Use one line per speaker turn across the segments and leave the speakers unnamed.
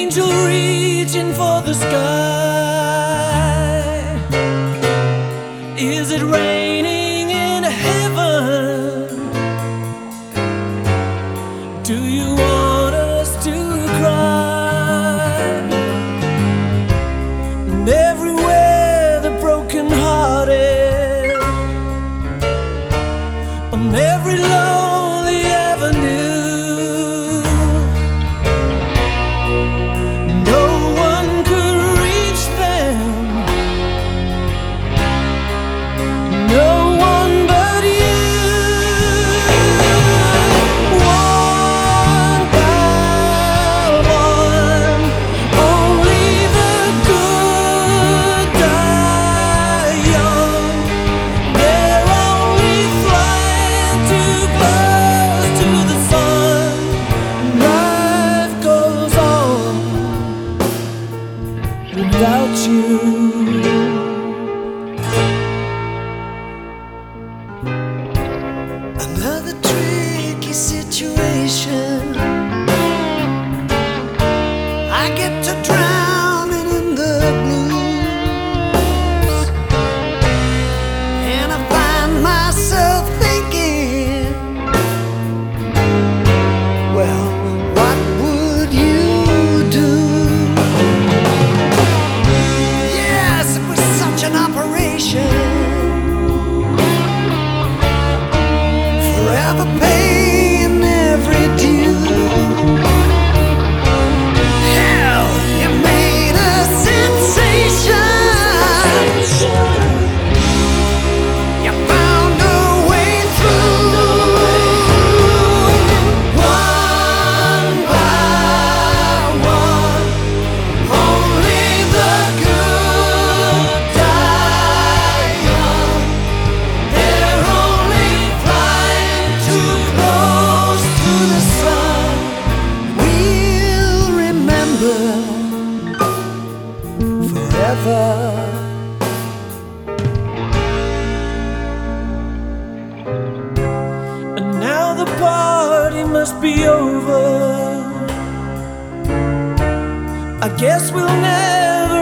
angel reaching for the sky. Is it raining in heaven? Do you want us to cry? And everywhere the broken hearted, on every lonely avenue, no one could reach them, no one but you. One by one, only the good die young. They're only flying too close to the sun. Life goes on without you. Another tricky situation. I get to drowning in the blues, and I find myself thinking, well, what would you do? Yes, it was such an operation, forever paying every due. Hell, you made a sensation. You found a way through. One by one, only the good die young. They're only flying too close to the sun. We'll remember forever. And now the party must be over. I guess we'll never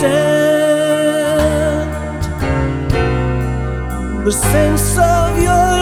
understand the sense of your